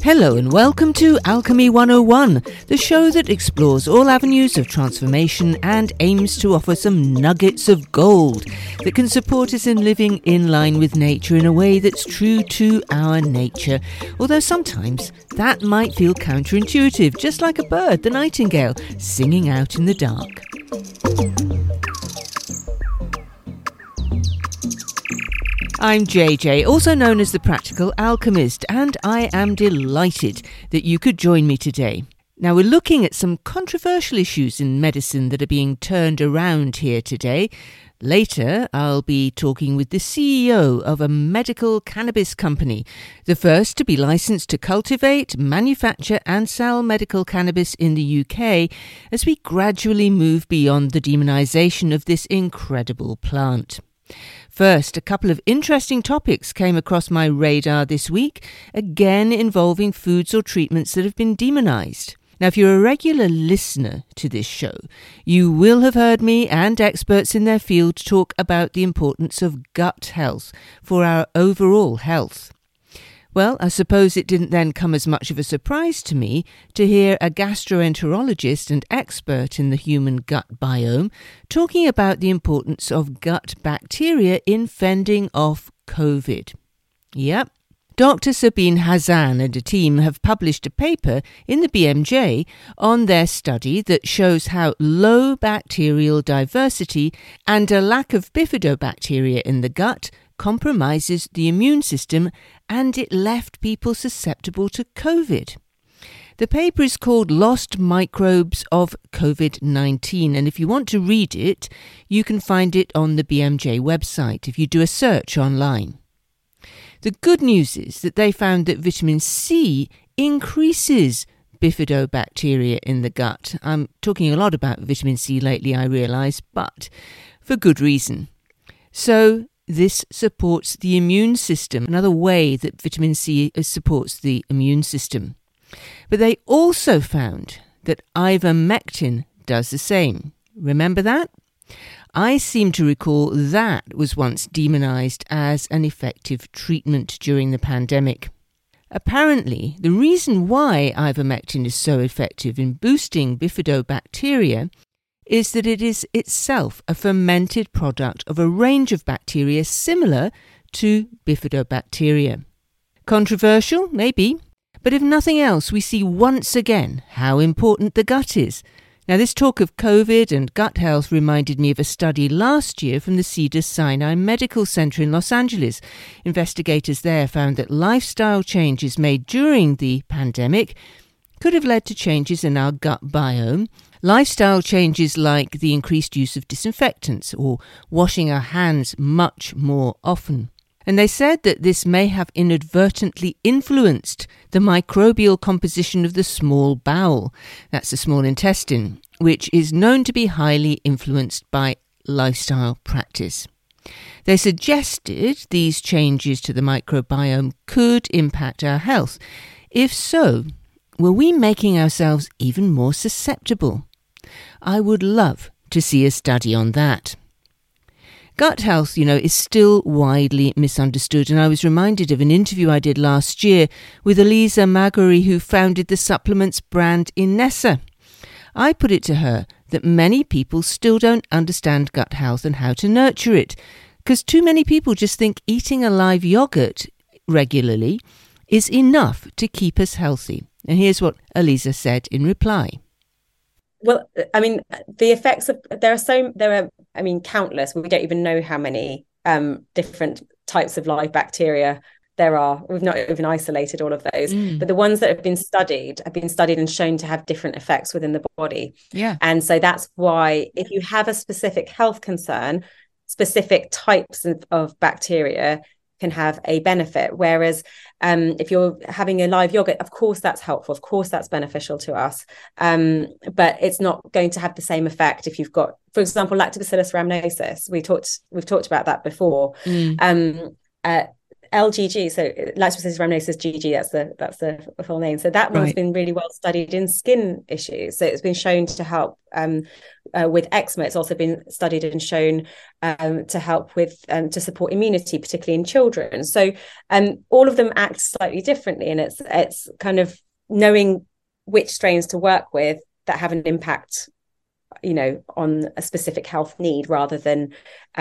Hello and welcome to Alchemy 101, the show that explores all avenues of transformation and aims to offer some nuggets of gold that can support us in living in line with nature in a way that's true to our nature. Although sometimes that might feel counterintuitive, just like a bird, the nightingale, singing out in the dark. I'm JJ, also known as the Practical Alchemist, and I am delighted that you could join me today. Now, we're looking at some controversial issues in medicine that are being turned around here today. Later, I'll be talking with the CEO of a medical cannabis company, the first to be licensed to cultivate, manufacture and sell medical cannabis in the UK, as we gradually move beyond the demonisation of this incredible plant. First, a couple of interesting topics came across my radar this week, again involving foods or treatments that have been demonised. Now, if you're a regular listener to this show, you will have heard me and experts in their field talk about the importance of gut health for our overall health. Well, I suppose it didn't then come as much of a surprise to me to hear a gastroenterologist and expert in the human gut biome talking about the importance of gut bacteria in fending off COVID. Yep. Dr. Sabine Hazan and a team have published a paper in the BMJ on their study that shows how low bacterial diversity and a lack of bifidobacteria in the gut compromises the immune system, and it left people susceptible to COVID. The paper is called Lost Microbes of COVID-19, and if you want to read it, you can find it on the BMJ website if you do a search online. The good news is that they found that vitamin C increases bifidobacteria in the gut. I'm talking a lot about vitamin C lately, I realise, but for good reason. So this supports the immune system, another way that vitamin C supports the immune system. But they also found that ivermectin does the same. Remember that? I seem to recall that was once demonised as an effective treatment during the pandemic. Apparently, the reason why ivermectin is so effective in boosting bifidobacteria is that it is itself a fermented product of a range of bacteria similar to bifidobacteria. Controversial? Maybe. But if nothing else, we see once again how important the gut is. Now, this talk of COVID and gut health reminded me of a study last year from the Cedars-Sinai Medical Center in Los Angeles. Investigators there found that lifestyle changes made during the pandemic could have led to changes in our gut biome. Lifestyle changes like the increased use of disinfectants or washing our hands much more often. And they said that this may have inadvertently influenced the microbial composition of the small bowel, that's the small intestine, which is known to be highly influenced by lifestyle practice. They suggested these changes to the microbiome could impact our health. If so, were we making ourselves even more susceptible? I would love to see a study on that. Gut health, is still widely misunderstood, and I was reminded of an interview I did last year with Eliza Maguri, who founded the supplements brand Inessa. I put it to her that many people still don't understand gut health and how to nurture it, because too many people just think eating a live yogurt regularly is enough to keep us healthy. And here's what Eliza said in reply. Well, the effects of there are countless. We don't even know how many different types of live bacteria there are. We've not even isolated all of those, but the ones that have been studied and shown to have different effects within the body. Yeah. And so that's why if you have a specific health concern, specific types of bacteria can have a benefit. Whereas if you're having a live yogurt, of course that's helpful, of course that's beneficial to us, but it's not going to have the same effect if you've got, for example, lactobacillus rhamnosus. We've talked about that before. LGG, so lactose rhamnosus GG, that's the full name. So that one's been really well studied in skin issues. So it's been shown to help with eczema. It's also been studied and shown to help with to support immunity, particularly in children. So all of them act slightly differently, and it's kind of knowing which strains to work with that have an impact, you know, on a specific health need, rather than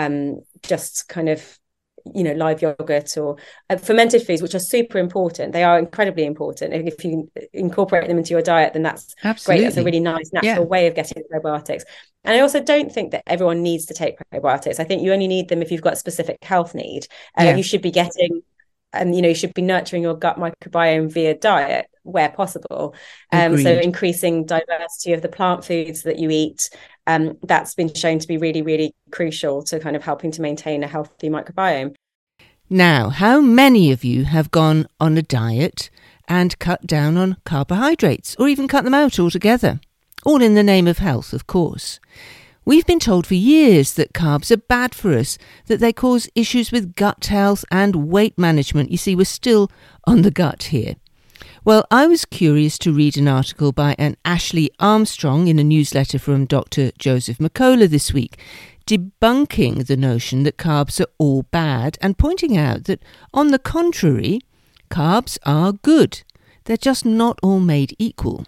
just kind of, you know, live yogurt or fermented foods, which are super important. They are incredibly important. And if you incorporate them into your diet, then that's great. That's a really nice natural way of getting probiotics. And I also don't think that everyone needs to take probiotics. I think you only need them if you've got a specific health need. You should be getting, you know, you should be nurturing your gut microbiome via diet where possible. So increasing diversity of the plant foods that you eat, that's been shown to be really, really crucial to kind of helping to maintain a healthy microbiome. Now, how many of you have gone on a diet and cut down on carbohydrates, or even cut them out altogether? All in the name of health, of course. We've been told for years that carbs are bad for us, that they cause issues with gut health and weight management. You see, we're still on the gut here. Well, I was curious to read an article by an Ashley Armstrong in a newsletter from Dr. Joseph McCullough this week, debunking the notion that carbs are all bad and pointing out that, on the contrary, carbs are good. They're just not all made equal.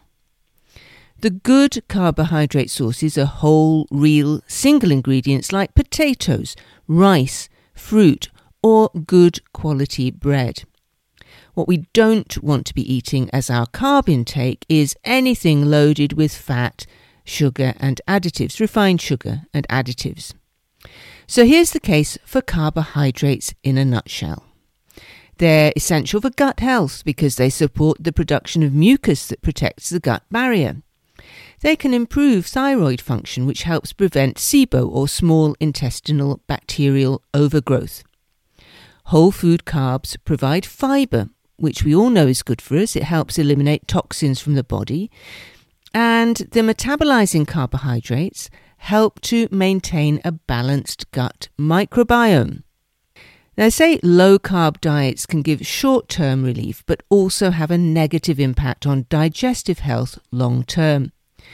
The good carbohydrate sources are whole, real, single ingredients like potatoes, rice, fruit, or good quality bread. What we don't want to be eating as our carb intake is anything loaded with fat, sugar and additives, refined sugar and additives. So here's the case for carbohydrates in a nutshell. They're essential for gut health because they support the production of mucus that protects the gut barrier. They can improve thyroid function, which helps prevent SIBO, or small intestinal bacterial overgrowth. Whole food carbs provide fibre, which we all know is good for us. It helps eliminate toxins from the body. And the metabolizing carbohydrates help to maintain a balanced gut microbiome. Now, they say low-carb diets can give short-term relief, but also have a negative impact on digestive health long-term.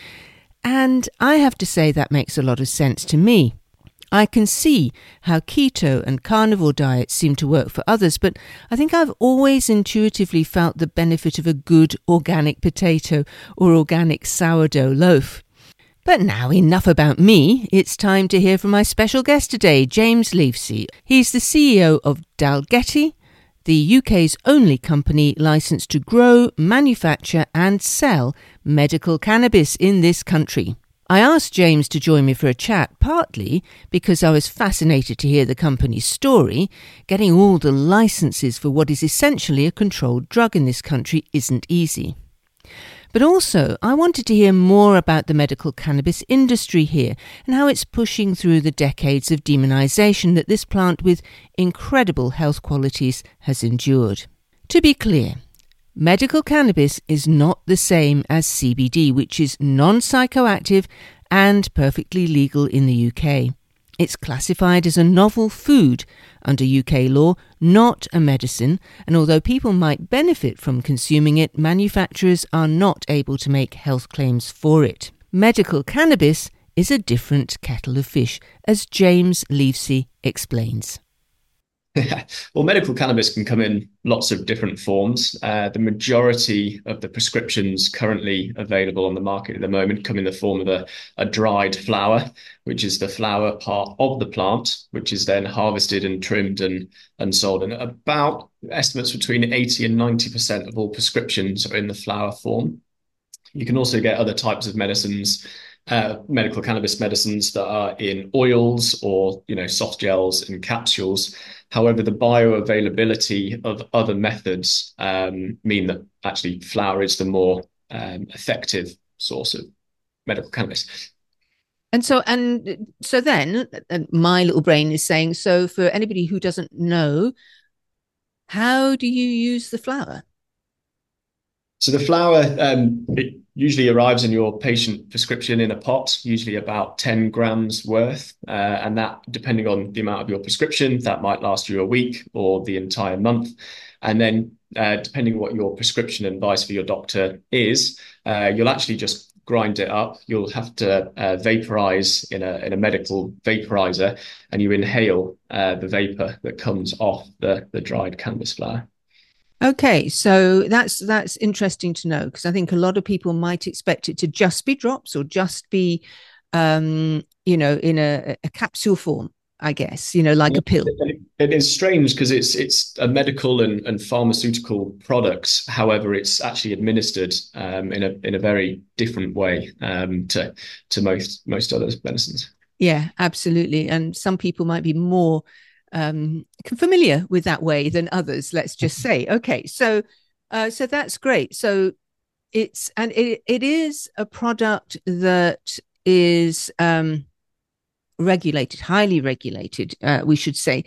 And I have to say that makes a lot of sense to me. I can see how keto and carnivore diets seem to work for others, but I think I've always intuitively felt the benefit of a good organic potato or organic sourdough loaf. But now enough about me. It's time to hear from my special guest today, James Livesey. He's the CEO of Dalgety, the UK's only company licensed to grow, manufacture and sell medical cannabis in this country. I asked James to join me for a chat, partly because I was fascinated to hear the company's story. Getting all the licenses for what is essentially a controlled drug in this country isn't easy. But also, I wanted to hear more about the medical cannabis industry here and how it's pushing through the decades of demonisation that this plant with incredible health qualities has endured. To be clear, medical cannabis is not the same as CBD, which is non-psychoactive and perfectly legal in the UK. It's classified as a novel food under UK law, not a medicine, and although people might benefit from consuming it, manufacturers are not able to make health claims for it. Medical cannabis is a different kettle of fish, as James Livesey explains. Well, medical cannabis can come in lots of different forms. The majority of the prescriptions currently available on the market at the moment come in the form of a dried flower, which is the flower part of the plant, which is then harvested and trimmed and sold. And about estimates between 80 and 90% of all prescriptions are in the flower form. You can also get other types of medicines, medical cannabis medicines that are in oils or, soft gels and capsules. However, the bioavailability of other methods mean that actually flower is the more effective source of medical cannabis. And so then my little brain is saying, so for anybody who doesn't know, how do you use the flower? So the flower, it usually arrives in your patient prescription in a pot, usually about 10 grams worth. And that, depending on the amount of your prescription, that might last you a week or the entire month. And then, depending on what your prescription advice for your doctor is, you'll actually just grind it up. You'll have to vaporize in a medical vaporizer, and you inhale the vapor that comes off the dried cannabis flower. Okay, so that's interesting to know, because I think a lot of people might expect it to just be drops or just be, in a capsule form, I guess, like a pill. It is strange because it's a medical and pharmaceutical product. However, it's actually administered in a very different way to most other medicines. Yeah, absolutely. And some people might be more familiar with that way than others, let's just say. Okay, so that's great. So it is a product that is regulated, highly regulated, we should say.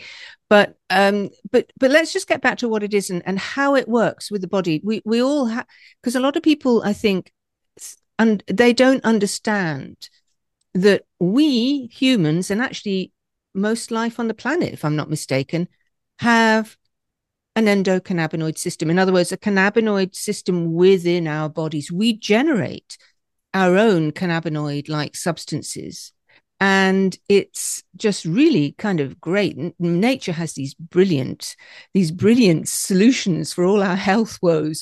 But let's just get back to what it is and how it works with the body. We all have, because a lot of people, I think, and they don't understand that we humans, and actually most life on the planet, if I'm not mistaken, have an endocannabinoid system. In other words, a cannabinoid system within our bodies. We generate our own cannabinoid-like substances. And it's just really kind of great. Nature has these brilliant solutions for all our health woes.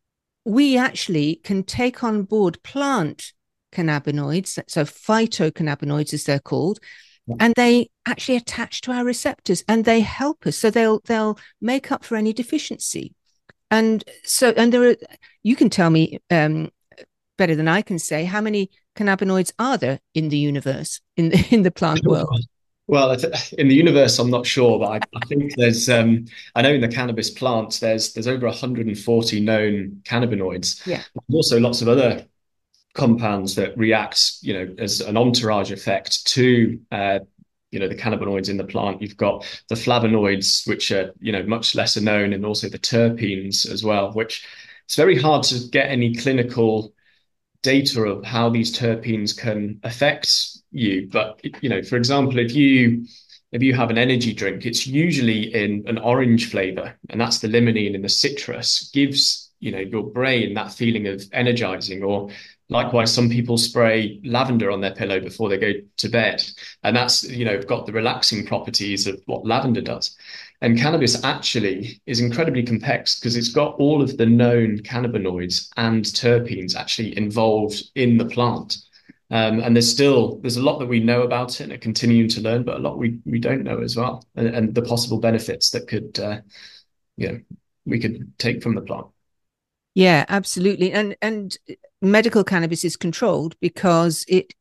We actually can take on board plant cannabinoids, so phytocannabinoids as they're called, and they actually attach to our receptors and they help us. So they'll make up for any deficiency. And there are, you can tell me better than I can say, how many cannabinoids are there in the universe, in the plant world? Well, in the universe, I'm not sure, but I think there's, I know in the cannabis plants, there's over 140 known cannabinoids. Yeah. There's also lots of other compounds that react, as an entourage effect to, the cannabinoids in the plant. You've got the flavonoids, which are, much lesser known, and also the terpenes as well, which it's very hard to get any clinical data of how these terpenes can affect you. But, for example, if you have an energy drink, it's usually in an orange flavor, and that's the limonene in the citrus, gives, your brain that feeling of energizing. Or likewise, some people spray lavender on their pillow before they go to bed, and that's, got the relaxing properties of what lavender does. And cannabis actually is incredibly complex because it's got all of the known cannabinoids and terpenes actually involved in the plant. And there's a lot that we know about it and are continuing to learn, but a lot we don't know as well, and the possible benefits that we could take from the plant. Yeah, absolutely. And medical cannabis is controlled because it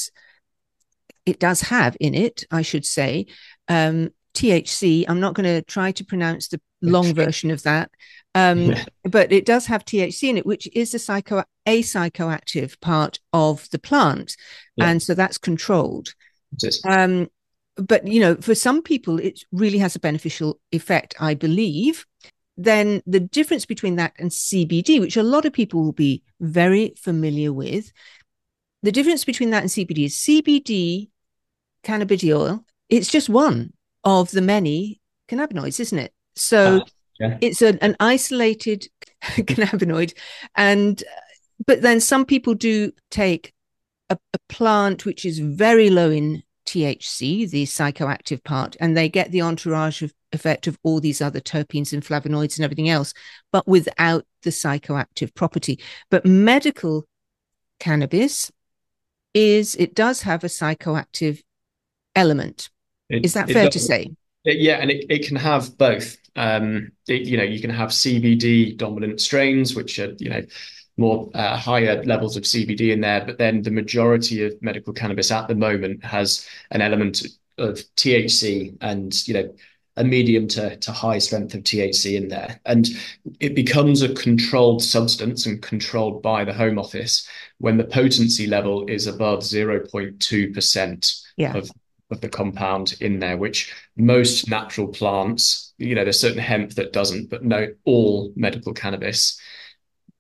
does have in it, I should say, THC. I'm not going to try to pronounce the long version of that, but it does have THC in it, which is a psychoactive part of the plant, and so that's controlled. But for some people, it really has a beneficial effect, I believe. Then the difference between that and CBD, which a lot of people will be very familiar with, the difference between that and CBD is CBD, cannabidiol, it's just one of the many cannabinoids, isn't it? So it's an isolated cannabinoid. But then some people do take a plant which is very low in THC, the psychoactive part, and they get the entourage effect of all these other terpenes and flavonoids and everything else, but without the psychoactive property. But medical cannabis it does have a psychoactive element. Is that fair to say? And it can have both. You can have CBD dominant strains, which are, more higher levels of CBD in there, but then the majority of medical cannabis at the moment has an element of THC and, a medium to high strength of THC in there. And it becomes a controlled substance and controlled by the Home Office when the potency level is above 0.2% of the compound in there, which most natural plants, there's certain hemp that doesn't, but no, all medical cannabis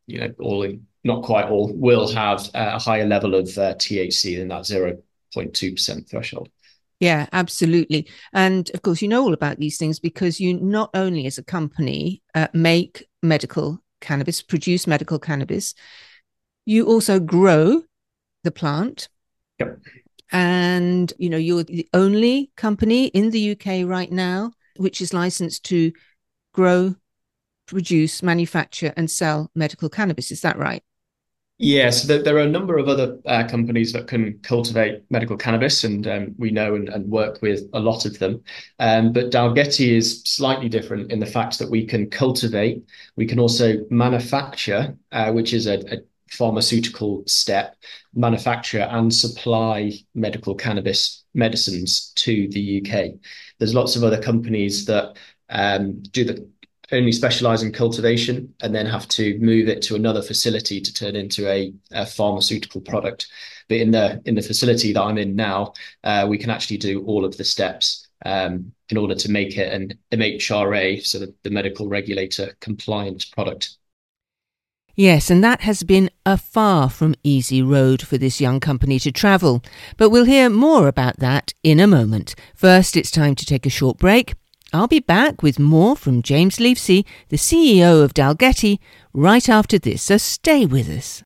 not quite all, will have a higher level of THC than that 0.2% threshold. Yeah, absolutely. And of course, you know all about these things because you not only as a company make medical cannabis, produce medical cannabis, you also grow the plant. Yep. And, you're the only company in the UK right now which is licensed to grow, produce, manufacture, and sell medical cannabis. Is that right? Yes, there are a number of other companies that can cultivate medical cannabis, and we know and work with a lot of them. But Dalgety is slightly different in the fact that we can cultivate, we can also manufacture, which is a pharmaceutical step, manufacture and supply medical cannabis medicines to the UK. There's lots of other companies that only specialize in cultivation and then have to move it to another facility to turn into a pharmaceutical product. But in the facility that I'm in now, we can actually do all of the steps in order to make it an MHRA, so the medical regulator compliant product. Yes, and that has been a far from easy road for this young company to travel. But we'll hear more about that in a moment. First, it's time to take a short break. I'll be back with more from James Livesey, the CEO of Dalgety, right after this, so stay with us.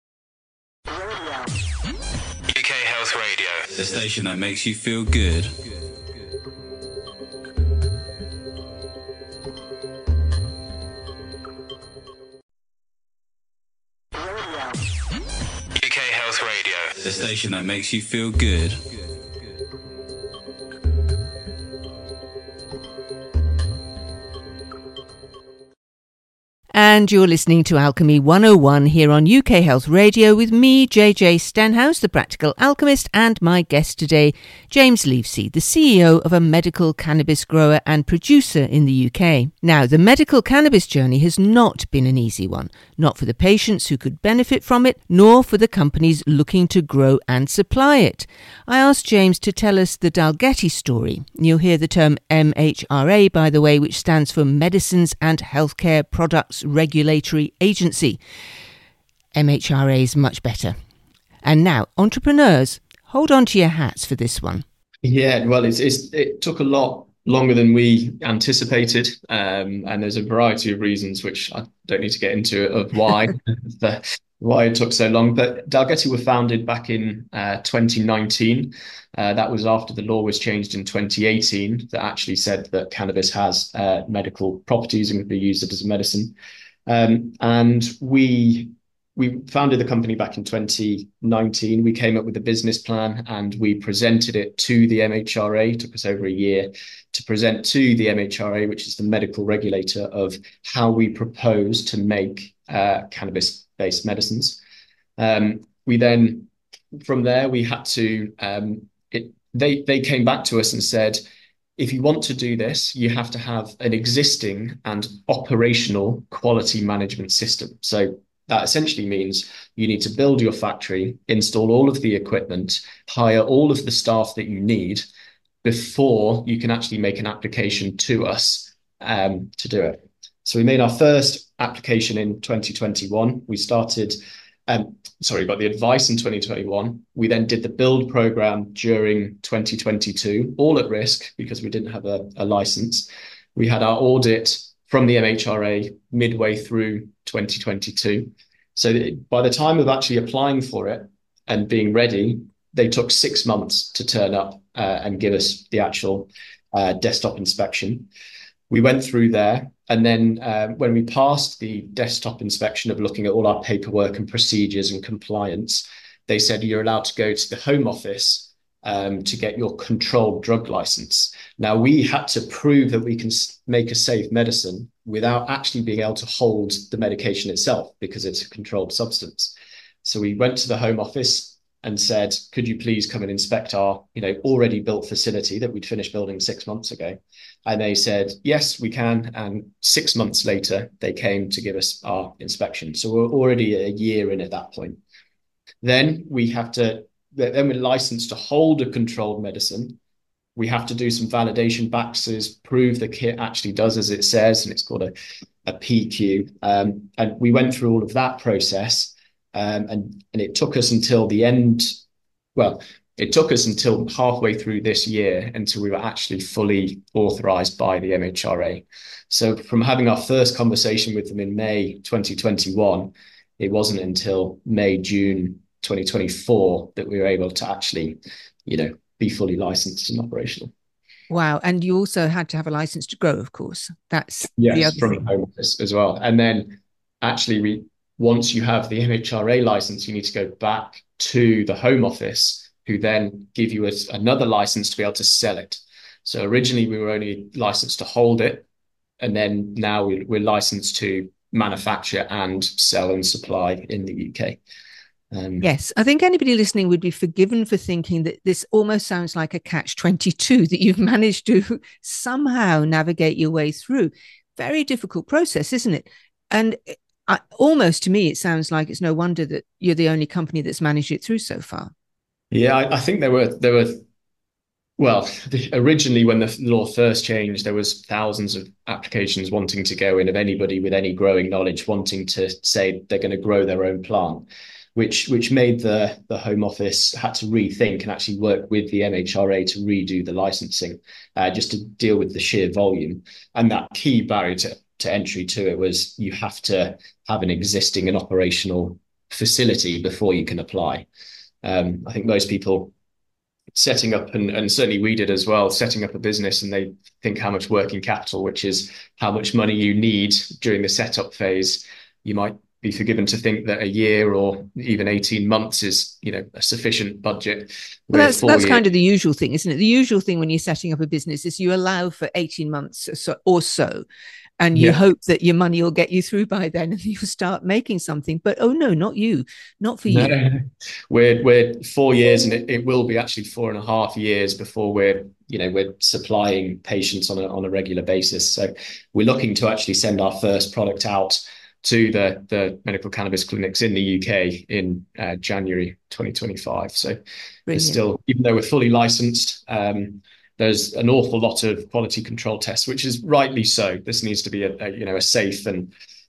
UK Health Radio, the station that makes you feel good. UK Health Radio, the station that makes you feel good. And you're listening to Alchemy 101 here on UK Health Radio with me, JJ Stenhouse, the practical alchemist, and my guest today, James Livesey, the CEO of a medical cannabis grower and producer in the UK. Now, the medical cannabis journey has not been an easy one, not for the patients who could benefit from it, nor for the companies looking to grow and supply it. I asked James to tell us the Dalgety story. You'll hear the term MHRA, by the way, which stands for Medicines and Healthcare Products Regulatory Agency. MHRA is much better. And now, entrepreneurs, hold on to your hats for this one. Yeah, well, it took a lot longer than we anticipated, and there's a variety of reasons which I don't need to get into of why why it took so long. But Dalgety were founded back in 2019. That was after the law was changed in 2018 that actually said that cannabis has medical properties and can be used as a medicine. And we founded the company back in 2019. We came up with a business plan and we presented it to the MHRA. It took us over a year to present to the MHRA, which is the medical regulator, of how we propose to make cannabis-based medicines. We then, from there, we had to, they came back to us and said, if you want to do this, you have to have an existing and operational quality management system. So that essentially means you need to build your factory, install all of the equipment, hire all of the staff that you need before you can actually make an application to us to do it. So we made our first application in 2021. We started, got the advice in 2021. We then did the build program during 2022, all at risk because we didn't have a license. We had our audit from the MHRA midway through 2022. So by the time of actually applying for it and being ready, they took 6 months to turn up and give us the actual desktop inspection. We went through there. And then when we passed the desktop inspection of looking at all our paperwork and procedures and compliance, they said you're allowed to go to the Home Office to get your controlled drug license. Now, we had to prove that we can make a safe medicine without actually being able to hold the medication itself because it's a controlled substance. So we went to the Home Office and said, could you please come and inspect our already built facility that we'd finished building 6 months ago? And they said, yes, we can. And 6 months later, they came to give us our inspection. So we're already a year in at that point. Then we're licensed to hold a controlled medicine. We have to do some validation boxes, prove the kit actually does as it says, and it's called a PQ. And we went through all of that process, and it took us until the end. Well, it took us until halfway through this year until we were actually fully authorized by the MHRA. So from having our first conversation with them in May 2021, it wasn't until May, June 2024 that we were able to actually, be fully licensed and operational. Wow. And you also had to have a license to grow, of course. That's the other from thing. the Home Office as well. And then actually, once you have the MHRA license, you need to go back to the Home Office, who then give you another license to be able to sell it. So originally we were only licensed to hold it, and then now we're licensed to manufacture and sell and supply in the UK. Yes, I think anybody listening would be forgiven for thinking that this almost sounds like a catch-22 that you've managed to somehow navigate your way through. Very difficult process, isn't it? And almost to me, it sounds like it's no wonder that you're the only company that's managed it through so far. Yeah, I think there were well, originally when the law first changed, there was thousands of applications wanting to go in, of anybody with any growing knowledge wanting to say they're going to grow their own plant, which made the Home Office had to rethink and actually work with the MHRA to redo the licensing, just to deal with the sheer volume. And that key barrier to entry to it was you have to have an existing and operational facility before you can apply. I think most people setting up, and certainly we did as well, setting up a business, and they think how much working capital, which is how much money you need during the setup phase. You might be forgiven to think that a year or even 18 months is, a sufficient budget. Well, that's kind of the usual thing, isn't it? The usual thing when you're setting up a business is you allow for 18 months or so, and you hope that your money will get you through by then and you'll start making something. But oh no, not you, not for you. We're 4 years, and it will be actually 4.5 years before we're supplying patients on a regular basis. So we're looking to actually send our first product out to the medical cannabis clinics in the UK in January 2025. So there's still, even though we're fully licensed, there's an awful lot of quality control tests, which is rightly so. This needs to be a safe and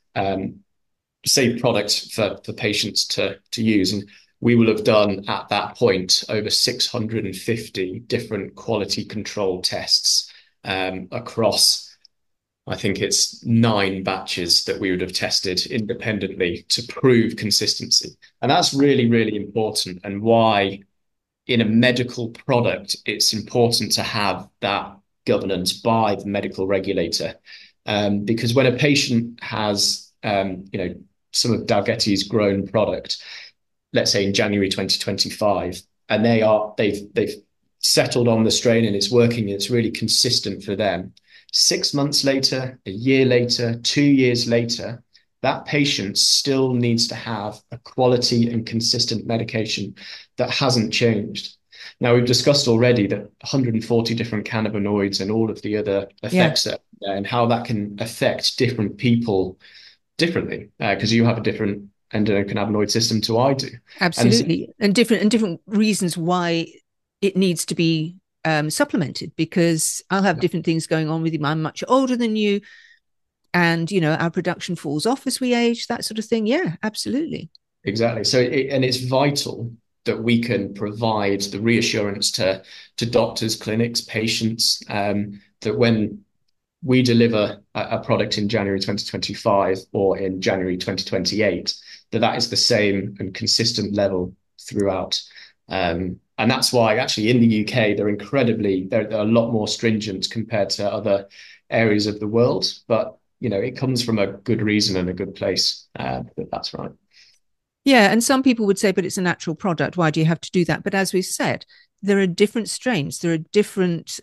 safe product for patients to use. And we will have done at that point over 650 different quality control tests across, I think it's 9 batches that we would have tested independently to prove consistency. And that's really, really important, and why in a medical product, it's important to have that governance by the medical regulator. Because when a patient has, some of Dalgety's grown product, let's say in January 2025, and they've settled on the strain and it's working, and it's really consistent for them. 6 months later, a year later, 2 years later, that patient still needs to have a quality and consistent medication that hasn't changed. Now, we've discussed already that 140 different cannabinoids and all of the other effects and how that can affect different people differently, because you have a different endocannabinoid system to I do. Absolutely. And different reasons why it needs to be supplemented, because I'll have different things going on with you. I'm much older than you. And, our production falls off as we age, that sort of thing. Yeah, absolutely. Exactly. So, it's vital that we can provide the reassurance to doctors, clinics, patients, that when we deliver a product in January 2025 or in January 2028, that is the same and consistent level throughout. And that's why actually in the UK, they're a lot more stringent compared to other areas of the world. But it comes from a good reason and a good place. That's right. Yeah. And some people would say, but it's a natural product. Why do you have to do that? But as we've said, there are different strains. There are different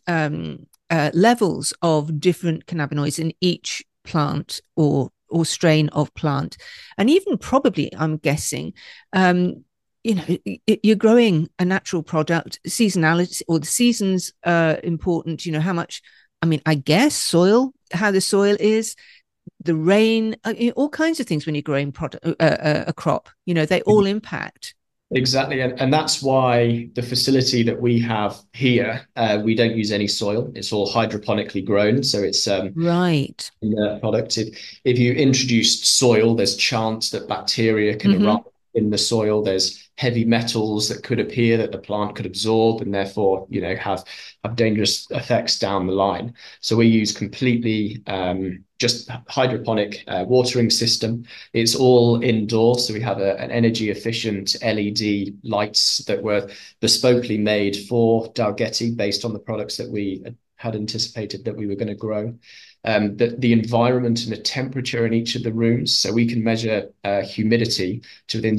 levels of different cannabinoids in each plant or strain of plant. And even probably, I'm guessing, you're growing a natural product, seasonality, or the seasons are important, how much, I guess soil, how the soil is, the rain, all kinds of things when you're growing a crop, they all impact. Exactly, and that's why the facility that we have here, we don't use any soil. It's all hydroponically grown, so it's Right. product. If you introduce soil, there's chance that bacteria can Hmm. arise in the soil. There's heavy metals that could appear that the plant could absorb and therefore, have dangerous effects down the line. So we use completely just hydroponic watering system. It's all indoor, so we have an energy efficient LED lights that were bespokely made for Dalgety based on the products that we had anticipated that we were going to grow. The environment and the temperature in each of the rooms. So we can measure humidity to within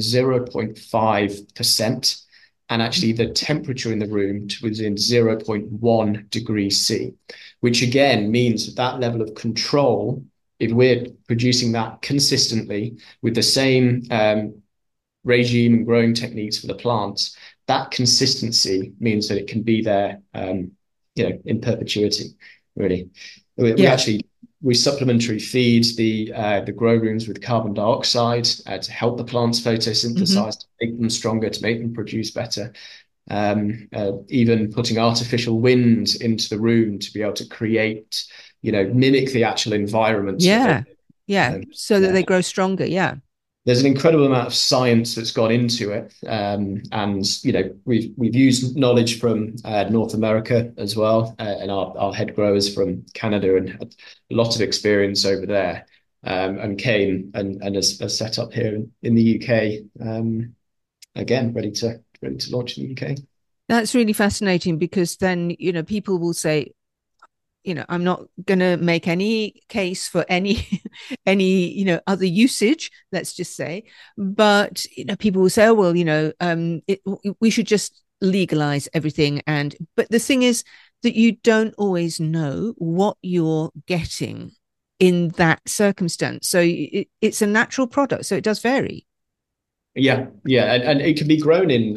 0.5%, and actually the temperature in the room to within 0.1 degrees C, which again means that level of control, if we're producing that consistently with the same regime and growing techniques for the plants, that consistency means that it can be there, in perpetuity, really. We Yeah. actually we supplementary feed the grow rooms with carbon dioxide to help the plants Hmm. photosynthesize, to make them stronger, to make them produce better. Even putting artificial wind into the room to be able to create, mimic the actual environment that they. Yeah. Yeah. So that Yeah. they grow stronger. Yeah. There's an incredible amount of science that's gone into it, and we've used knowledge from North America as well, and our head growers from Canada and had a lot of experience over there, and came and has set up here in the UK, again ready to launch in the UK. That's really fascinating because then, people will say, I'm not going to make any case for any any other usage, let's just say, but people will say, oh well, we should just legalize everything. And but the thing is that you don't always know what you're getting in that circumstance, so it's a natural product, so it does vary. Yeah, yeah, and it can be grown in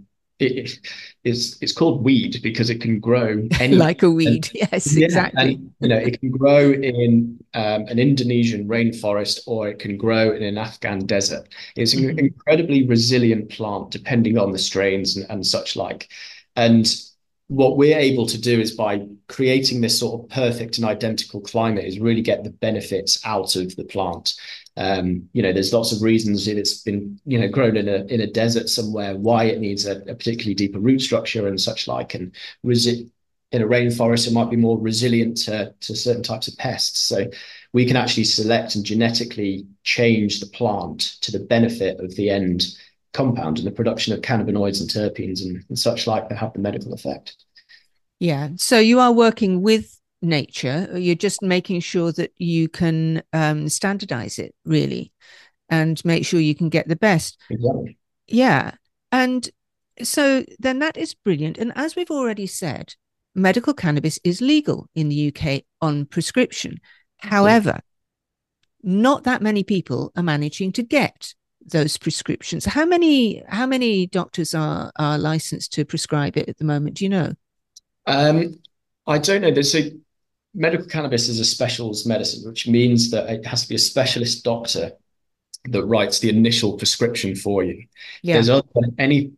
it's called weed because it can grow anywhere. Like a And weed. Yes, yeah, exactly. and it can grow in an Indonesian rainforest, or it can grow in an Afghan desert. It's an Hmm. incredibly resilient plant depending on the strains and such like. And what we're able to do is by creating this sort of perfect and identical climate is really get the benefits out of the plant. There's lots of reasons if it's been, grown in a desert somewhere, why it needs a particularly deeper root structure and such like. And in a rainforest, it might be more resilient to certain types of pests. So we can actually select and genetically change the plant to the benefit of the end compound and the production of cannabinoids and terpenes and such like that have the medical effect. Yeah. So you are working with nature. You're just making sure that you can standardize it really and make sure you can get the best. Exactly. Yeah. And so then that is brilliant. And as we've already said, medical cannabis is legal in the UK on prescription. However, not that many people are managing to get those prescriptions. How many doctors are licensed to prescribe it at the moment? Do you know? Um, I don't know. There's a medical cannabis is a specialist medicine, which means that it has to be a specialist doctor that writes the initial prescription for you. Yeah. There's any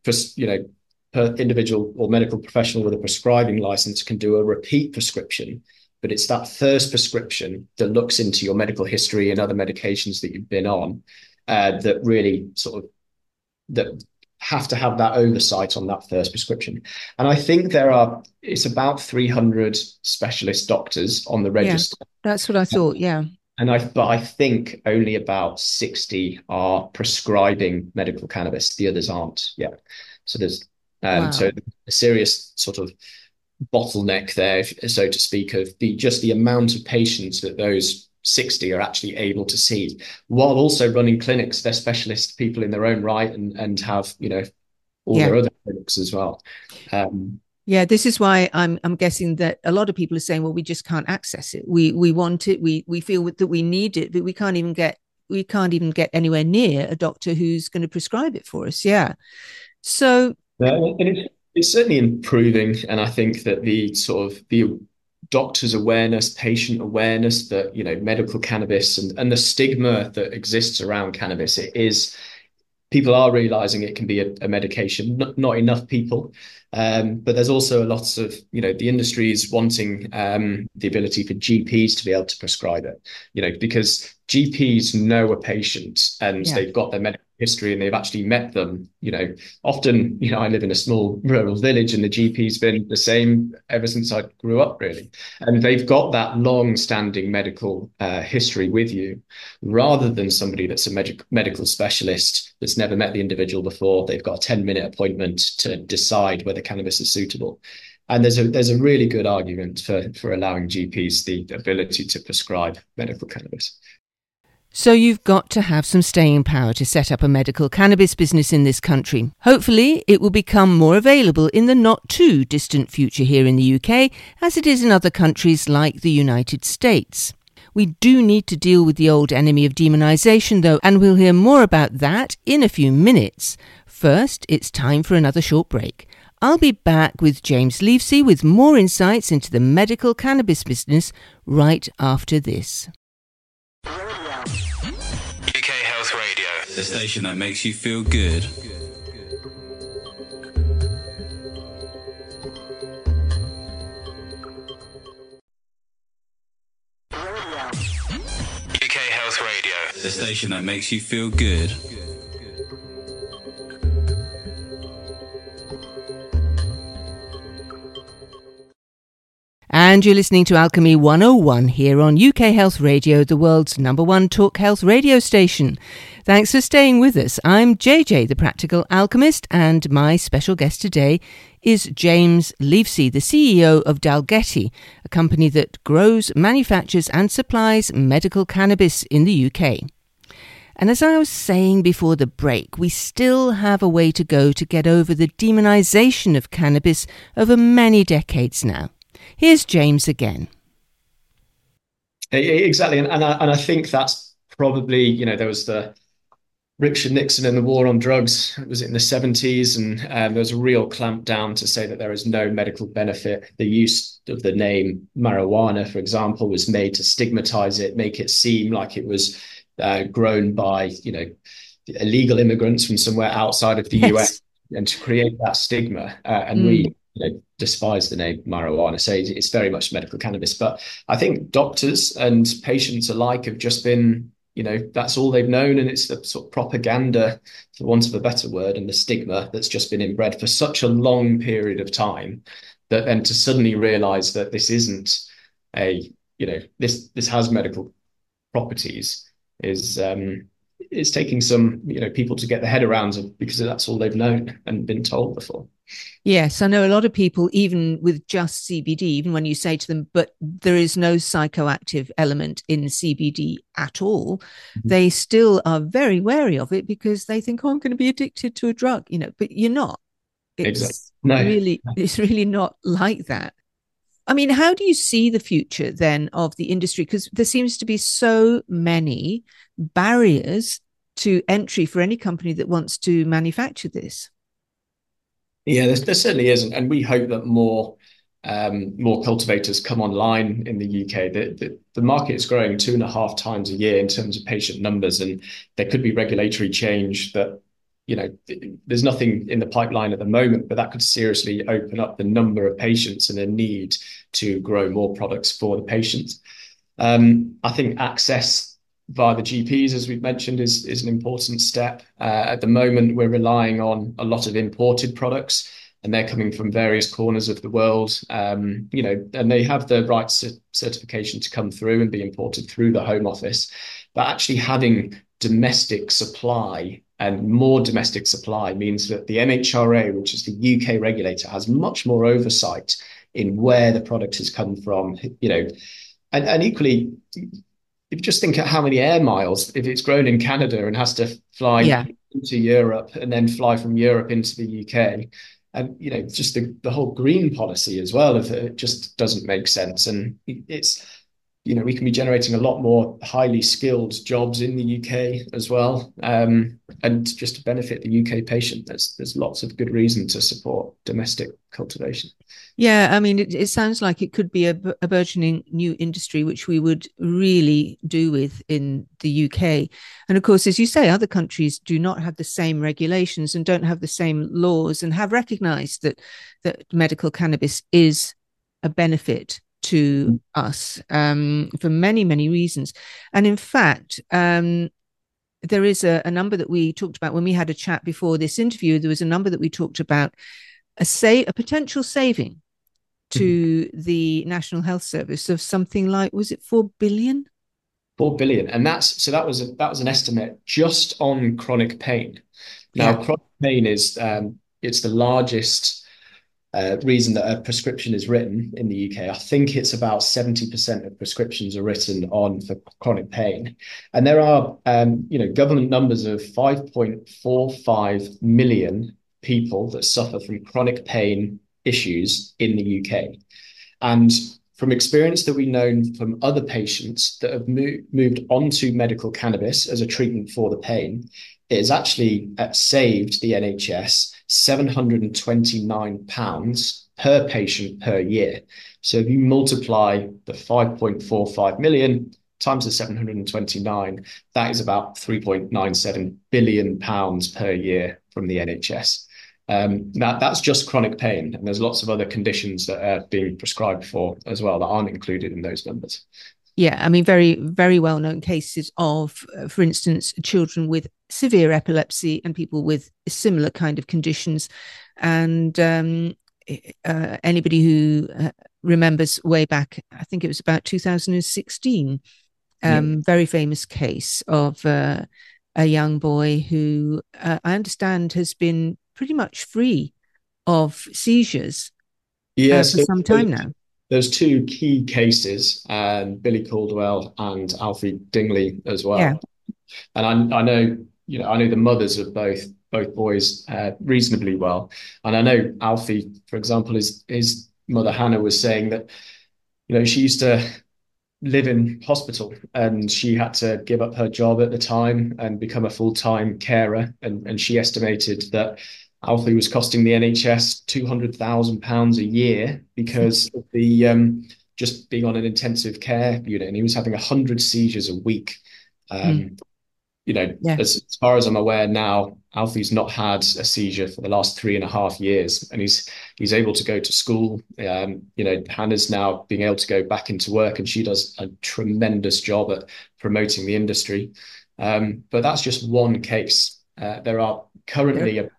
per individual or medical professional with a prescribing license can do a repeat prescription, but it's that first prescription that looks into your medical history and other medications that you've been on, that really sort of that have to have that oversight on that first prescription. And I think it's about 300 specialist doctors on the Yeah. register. That's what I thought. Yeah. But I think only about 60 are prescribing medical cannabis. The others aren't. Yeah. So there's so Wow. a serious sort of bottleneck there, so to speak, of the amount of patients that those 60 are actually able to see, while also running clinics. They're specialist people in their own right and have, all Yeah. their other clinics as well. Um, Yeah. This is why I'm guessing that a lot of people are saying, well, we just can't access it. We want it. We feel that we need it, but we can't even get anywhere near a doctor who's going to prescribe it for us. Yeah. So and it's certainly improving, and I think that the doctor's awareness, patient awareness that medical cannabis and the stigma that exists around cannabis, people are realizing it can be a medication, not enough people. But there's also a lot of, the industry is wanting the ability for GPs to be able to prescribe it, because GPs know a patient and they've got their medical history and they've actually met them. Often, I live in a small rural village and the GP's been the same ever since I grew up, really. And they've got that long-standing medical history with you, rather than somebody that's a medical specialist that's never met the individual before. They've got a 10-minute appointment to decide whether cannabis is suitable. And there's a really good argument for allowing GPs the ability to prescribe medical cannabis. So you've got to have some staying power to set up a medical cannabis business in this country. Hopefully, it will become more available in the not too distant future here in the UK, as it is in other countries like the United States. We do need to deal with the old enemy of demonisation, though, and we'll hear more about that in a few minutes. First, it's time for another short break. I'll be back with James Leafsey with more insights into the medical cannabis business right after this. UK Health Radio, the station that makes you feel good. UK Health Radio, the station that makes you feel good. And you're listening to Alchemy 101 here on UK Health Radio, the world's #1 talk health radio station. Thanks for staying with us. I'm JJ, the Practical Alchemist, and my special guest today is James Leafsey, the CEO of Dalgety, a company that grows, manufactures and supplies medical cannabis in the UK. And as I was saying before the break, we still have a way to go to get over the demonisation of cannabis over many decades now. Here's James again. Exactly. And I think that's probably, there was the Richard Nixon and the war on drugs. It was in the 70s, and there was a real clampdown to say that there is no medical benefit. The use of the name marijuana, for example, was made to stigmatize it, make it seem like it was grown by, illegal immigrants from somewhere outside of the US, and to create that stigma. And we despise the name marijuana, so it's very much medical cannabis. But I think doctors and patients alike have just been, that's all they've known, and it's the sort of propaganda, for want of a better word, and the stigma that's just been inbred for such a long period of time, that then to suddenly realize that this isn't this has medical properties is taking some people to get their head around it, because that's all they've known and been told before. Yes, I know a lot of people, even with just CBD, even when you say to them, but there is no psychoactive element in CBD at all, they still are very wary of it because they think, I'm going to be addicted to a drug, but you're not. It's really not like that. I mean, how do you see the future then of the industry? Because there seems to be so many barriers to entry for any company that wants to manufacture this. Yeah, there certainly isn't, and we hope that more cultivators come online in the UK. The market is growing 2.5 times a year in terms of patient numbers, and there could be regulatory change that, there's nothing in the pipeline at the moment, but that could seriously open up the number of patients and the need to grow more products for the patients. I think access via the GPs, as we've mentioned, is an important step. At the moment, we're relying on a lot of imported products, and they're coming from various corners of the world, and they have the right certification to come through and be imported through the Home Office. But actually having domestic supply and more domestic supply means that the MHRA, which is the UK regulator, has much more oversight in where the product has come from, and equally, if you just think of how many air miles, if it's grown in Canada and has to fly into Europe and then fly from Europe into the UK, and just the whole green policy as well, if it just doesn't make sense. And it's we can be generating a lot more highly skilled jobs in the UK as well. And just to benefit the UK patient, there's lots of good reason to support domestic cultivation. Yeah, I mean, it sounds like it could be a burgeoning new industry, which we would really do with in the UK. And of course, as you say, other countries do not have the same regulations and don't have the same laws, and have recognized that medical cannabis is a benefit to us for many, many reasons. And in fact, there is a number that we talked about when we had a chat before this interview. There was a number that we talked about, a potential saving to the National Health Service of something like, was it 4 billion? 4 billion. And that was an estimate just on chronic pain. Now, chronic pain is it's the largest reason that a prescription is written in the UK. I think it's about 70% of prescriptions are written on for chronic pain. And there are government numbers of 5.45 million people that suffer from chronic pain issues in the UK. And from experience that we know from other patients that have moved onto medical cannabis as a treatment for the pain, it has actually saved the NHS £729 per patient per year. So if you multiply the 5.45 million times the 729, that is about £3.97 billion per year from the NHS. That's just chronic pain, and there's lots of other conditions that are being prescribed for as well that aren't included in those numbers. Yeah, I mean, very, very well-known cases of, for instance, children with severe epilepsy and people with similar kind of conditions. And anybody who remembers way back, I think it was about 2016, very famous case of a young boy who I understand has been pretty much free of seizures for some time now. There's two key cases, Billy Caldwell and Alfie Dingley as well. Yeah. And I know the mothers of both boys reasonably well. And I know Alfie, for example, his mother Hannah was saying that, she used to live in hospital and she had to give up her job at the time and become a full-time carer. And she estimated that Alfie was costing the NHS £200,000 a year because of the just being on an intensive care unit, and he was having 100 seizures a week. As far as I'm aware now, Alfie's not had a seizure for the last 3.5 years, and he's able to go to school. Hannah's now being able to go back into work, and she does a tremendous job at promoting the industry. But that's just one case. There are currently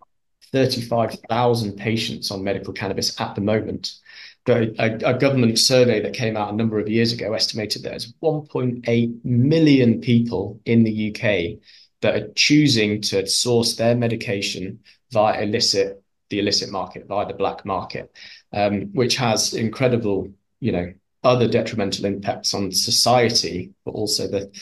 35,000 patients on medical cannabis at the moment. But a government survey that came out a number of years ago estimated there's 1.8 million people in the UK that are choosing to source their medication via the illicit market, via the black market, which has incredible, other detrimental impacts on society, but also the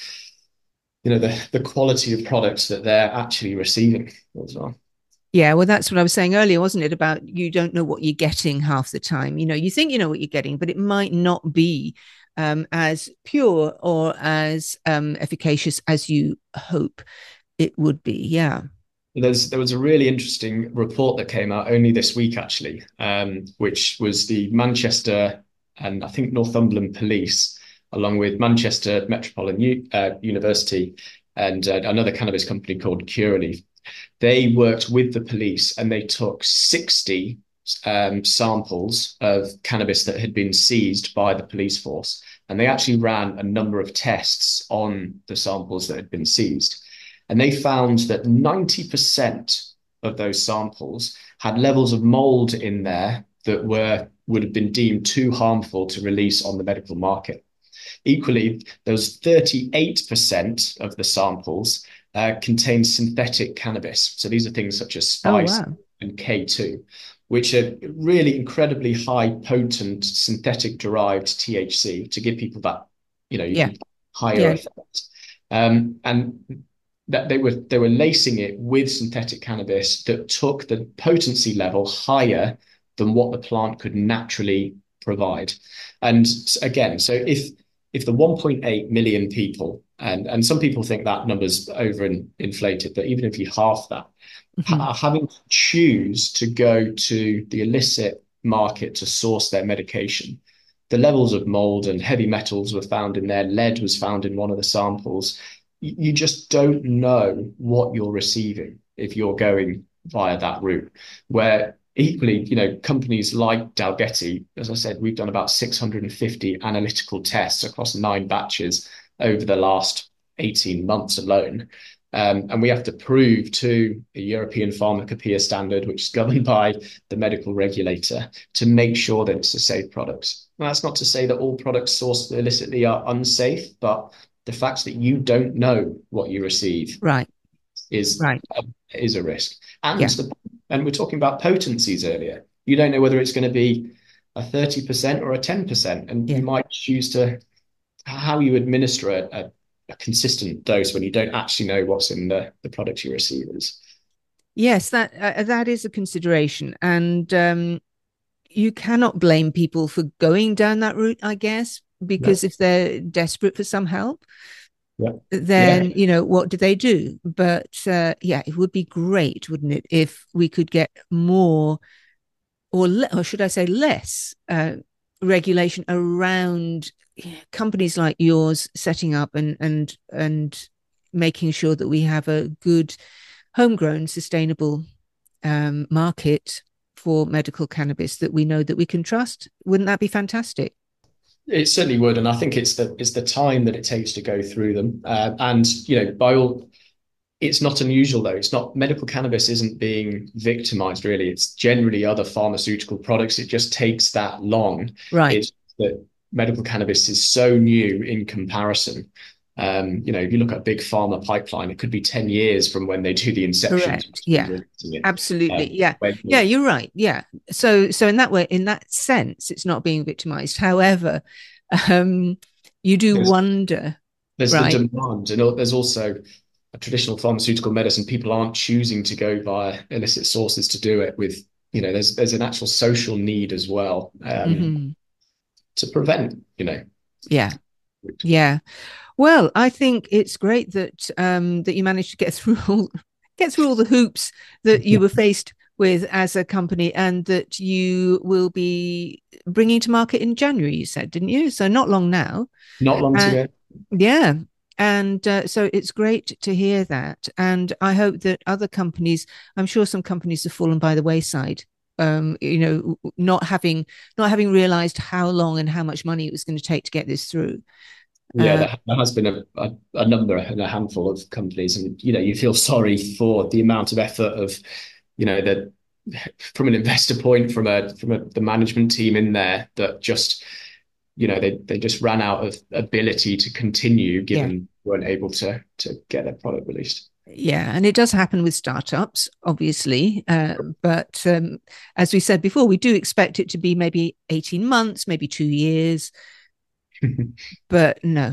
quality of products that they're actually receiving as well. Yeah, well, that's what I was saying earlier, wasn't it? About you don't know what you're getting half the time. You think you know what you're getting, but it might not be as pure or as efficacious as you hope it would be. Yeah. There was a really interesting report that came out only this week, actually, which was the Manchester and I think Northumberland Police, along with Manchester Metropolitan University and another cannabis company called Curaleaf. They worked with the police and they took 60 samples of cannabis that had been seized by the police force. And they actually ran a number of tests on the samples that had been seized. And they found that 90% of those samples had levels of mold in there that would have been deemed too harmful to release on the medical market. Equally, there was 38% of the samples contain synthetic cannabis. So these are things such as spice and K2, which are really incredibly high potent synthetic derived THC to give people that, higher effect. And that they were lacing it with synthetic cannabis that took the potency level higher than what the plant could naturally provide. And again, so if if the 1.8 million people, and some people think that number's inflated, but even if you half that, having to choose to go to the illicit market to source their medication, the levels of mold and heavy metals were found in there. Lead was found in one of the samples. You just don't know what you're receiving if you're going via that route. Where equally, companies like Dalgety, as I said, we've done about 650 analytical tests across 9 batches over the last 18 months alone. And we have to prove to the European Pharmacopoeia standard, which is governed by the medical regulator, to make sure that it's a safe product. Now, that's not to say that all products sourced illicitly are unsafe, but the fact that you don't know what you receive is a risk. And we're talking about potencies earlier. You don't know whether it's going to be a 30% or a 10%, and you might choose to how you administer a consistent dose when you don't actually know what's in the product you receive is. Yes, that is a consideration. And you cannot blame people for going down that route, I guess, because if they're desperate for some help, then, what do they do? But it would be great, wouldn't it, if we could get more, or should I say less, regulation around companies like yours setting up and making sure that we have a good homegrown sustainable market for medical cannabis that we know that we can trust. Wouldn't that be fantastic? It certainly would, and I think it's the time that it takes to go through them. It's not unusual though. It's not, medical cannabis isn't being victimized really. It's generally other pharmaceutical products. It just takes that long. Right. It's that medical cannabis is so new in comparison. If you look at big pharma pipeline, it could be 10 years from when they do the inception. Correct. Yeah, absolutely. You're right. Yeah. So in that way, in that sense, it's not being victimized. However, you do wonder. There's the demand, and there's also a traditional pharmaceutical medicine. People aren't choosing to go via illicit sources to do it with, there's an actual social need as well to prevent, Yeah. Well, I think it's great that that you managed to get through all the hoops that you were faced with as a company, and that you will be bringing to market in January, you said, didn't you? So not long now. Not long to go. Yeah. And so it's great to hear that. And I hope that other companies, I'm sure some companies have fallen by the wayside, not having realized how long and how much money it was going to take to get this through. There has been a number and a handful of companies, and you feel sorry for the amount of effort of that from an investor point, from the management team in there, that just they just ran out of ability to continue, given weren't able to get their product released. Yeah, and it does happen with startups, obviously. But as we said before, we do expect it to be maybe 18 months, maybe 2 years. But no,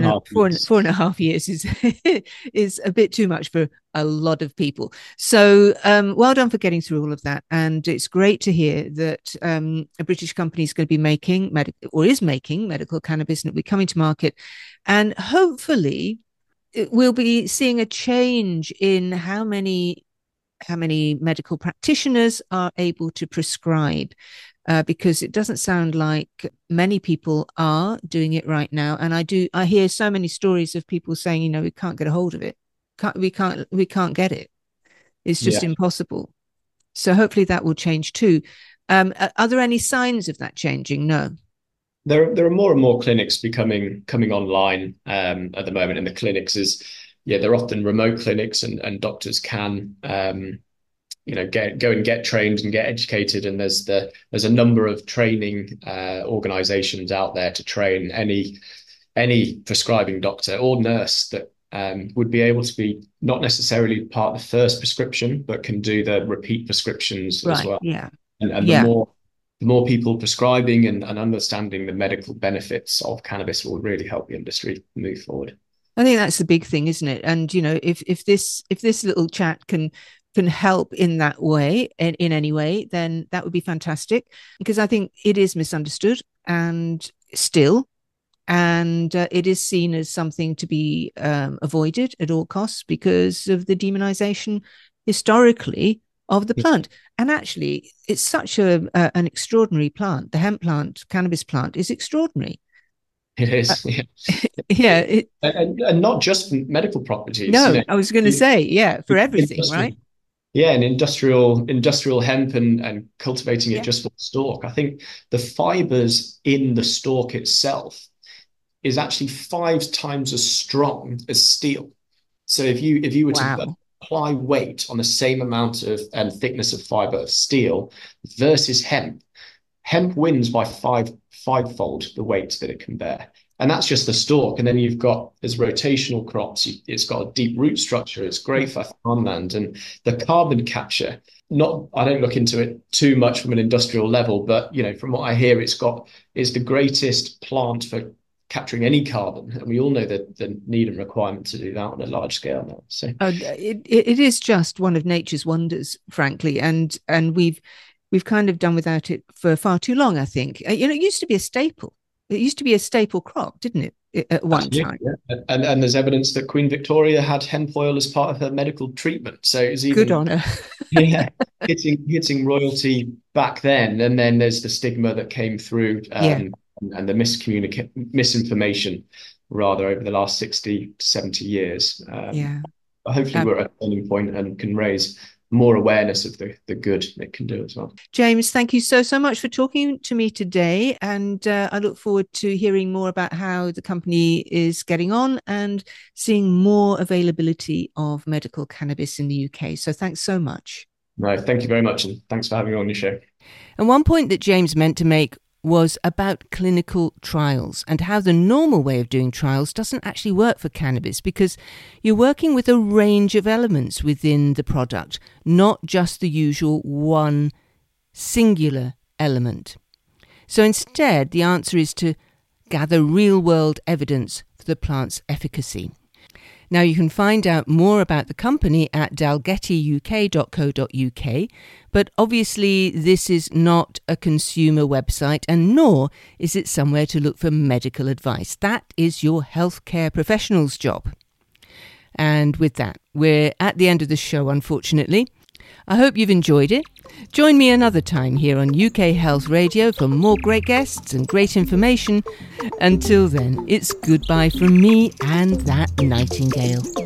4.5 years is a bit too much for a lot of people. So well done for getting through all of that. And it's great to hear that a British company is going to be making medical cannabis, and it'll be coming to market. And hopefully we'll be seeing a change in how many medical practitioners are able to prescribe. Because it doesn't sound like many people are doing it right now. And I hear so many stories of people saying, we can't get a hold of it. We can't get it. It's just impossible. So hopefully that will change too. Are there any signs of that changing? No. There are more and more clinics coming online at the moment. And the clinics they're often remote clinics, and doctors can go and get trained and get educated. And there's a number of training organizations out there to train any prescribing doctor or nurse that would be able to be not necessarily part of the first prescription, but can do the repeat prescriptions as well. Yeah. And the more people prescribing and understanding the medical benefits of cannabis will really help the industry move forward. I think that's the big thing, isn't it? And if this little chat can help in that way, in any way, then that would be fantastic, because I think it is misunderstood, and still And it is seen as something to be avoided at all costs because of the demonization historically of the plant. And actually, it's such an extraordinary plant. The hemp plant, cannabis plant, is extraordinary. It is, yeah. And not just medical properties. No, I was going to say, for everything, right? Yeah, and industrial hemp and cultivating it just for the stalk. I think the fibers in the stalk itself is actually 5 times as strong as steel. So if you were to apply weight on the same amount of and thickness of fiber of steel versus hemp wins by fivefold the weight that it can bear. And that's just the stalk. And then you've got, as rotational crops, it's got a deep root structure. It's great for farmland. And the carbon capture, I don't look into it too much from an industrial level, but from what I hear, it's the greatest plant for capturing any carbon. And we all know that the need and requirement to do that on a large scale now. So it is just one of nature's wonders, frankly. And we've kind of done without it for far too long, I think. It used to be a staple. It used to be a staple crop, didn't it, at one time? Yeah. And there's evidence that Queen Victoria had hemp oil as part of her medical treatment. So it was even good on her. hitting royalty back then. And then there's the stigma that came through and the misinformation rather over the last 60 to 70 years. But hopefully we're at a turning point and can raise more awareness of the good it can do as well. James, thank you so much for talking to me today. And I look forward to hearing more about how the company is getting on and seeing more availability of medical cannabis in the UK. So thanks so much. No, thank you very much. And thanks for having me on your show. And one point that James meant to make was about clinical trials and how the normal way of doing trials doesn't actually work for cannabis because you're working with a range of elements within the product, not just the usual one singular element. So instead, the answer is to gather real-world evidence for the plant's efficacy. Now, you can find out more about the company at dalgettyuk.co.uk, but obviously this is not a consumer website and nor is it somewhere to look for medical advice. That is your healthcare professional's job. And with that, we're at the end of the show, unfortunately. I hope you've enjoyed it. Join me another time here on UK Health Radio for more great guests and great information. Until then, it's goodbye from me and that nightingale.